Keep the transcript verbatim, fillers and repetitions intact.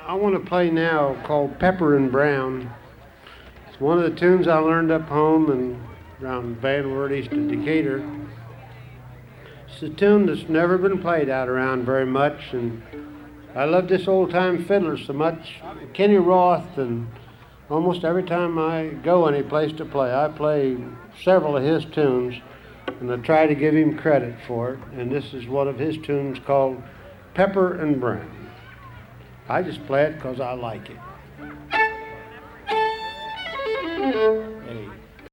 I want to play now called Pepper and Brown. It's one of the tunes I learned up home and around Van Wert east of Decatur. It's a tune that's never been played out around very much, and I love this old-time fiddler so much. Kenny Roth, and almost every time I go any place to play, I play several of his tunes, and I try to give him credit for it. And this is one of his tunes called Pepper and Brown. I just play it because I like it.